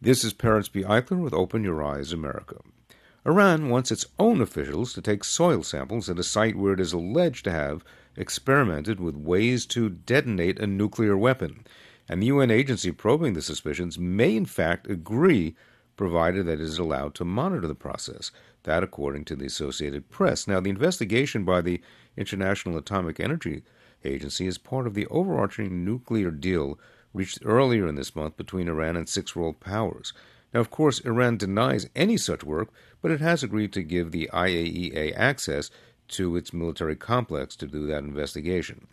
This is Parents B. Eichler with Open Your Eyes, America. Iran wants its own officials to take soil samples at a site where it is alleged to have experimented with ways to detonate a nuclear weapon. And the UN agency probing the suspicions may in fact agree, provided that it is allowed to monitor the process. That according to the Associated Press. Now, the investigation by the International Atomic Energy Agency is part of the overarching nuclear deal reached earlier in this month between Iran and six world powers. Now, of course, Iran denies any such work, but it has agreed to give the IAEA access to its military complex to do that investigation.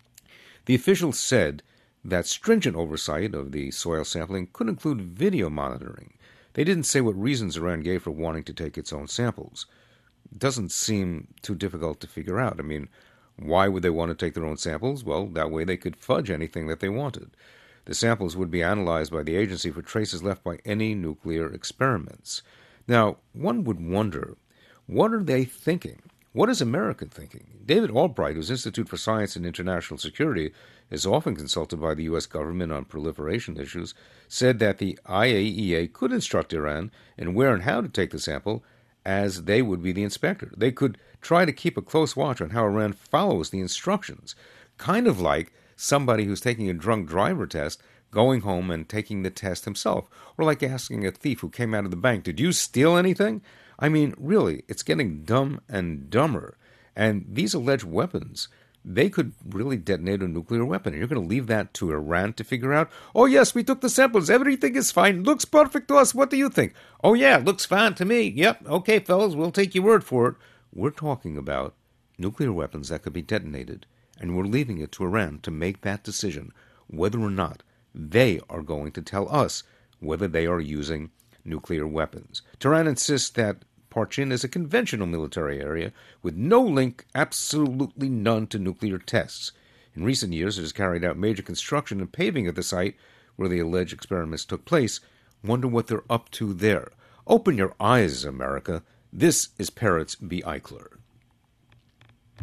The officials said that stringent oversight of the soil sampling could include video monitoring. They didn't say what reasons Iran gave for wanting to take its own samples. It doesn't seem too difficult to figure out. I mean, why would they want to take their own samples? Well, that way they could fudge anything that they wanted. The samples would be analyzed by the agency for traces left by any nuclear experiments. Now, one would wonder, what are they thinking? What is America thinking? David Albright, whose Institute for Science and International Security is often consulted by the U.S. government on proliferation issues, said that the IAEA could instruct Iran in where and how to take the sample, as they would be the inspector. They could try to keep a close watch on how Iran follows the instructions, kind of like somebody who's taking a drunk driver test going home and taking the test himself, or like asking a thief who came out of the bank, did you steal anything? I mean, really, it's getting dumb and dumber. And these alleged weapons, they could really detonate a nuclear weapon. And you're going to leave that to Iran to figure out, oh, yes, we took the samples. Everything is fine. Looks perfect to us. What do you think? Oh, yeah, looks fine to me. Yep, okay, fellas, we'll take your word for it. We're talking about nuclear weapons that could be detonated, and we're leaving it to Iran to make that decision, whether or not they are going to tell us whether they are using nuclear weapons. Tehran insists that Parchin is a conventional military area with no link, absolutely none, to nuclear tests. In recent years, it has carried out major construction and paving at the site where the alleged experiments took place. Wonder what they're up to there. Open your eyes, America. This is Parrots B. Eichler.